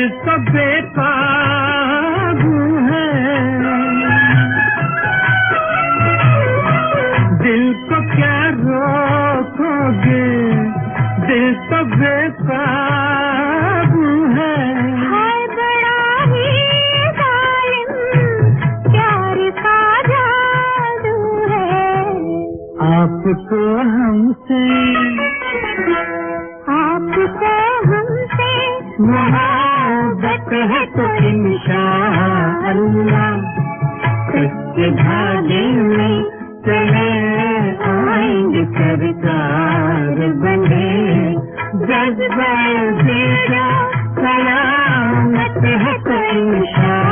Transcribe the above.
दिल तो बेकाबू है, दिल को क्या रोकोगे, दिल तो बेकाबू है। हाय बड़ा ही जालिम प्यार का जादू है, आपको हमसे मोहब्बत है तो इंशाअल्लाह सच्चे धागे में चले आएंगे सरकार बने, जज्बा दिल सलामत है तो इंशाअल्लाह।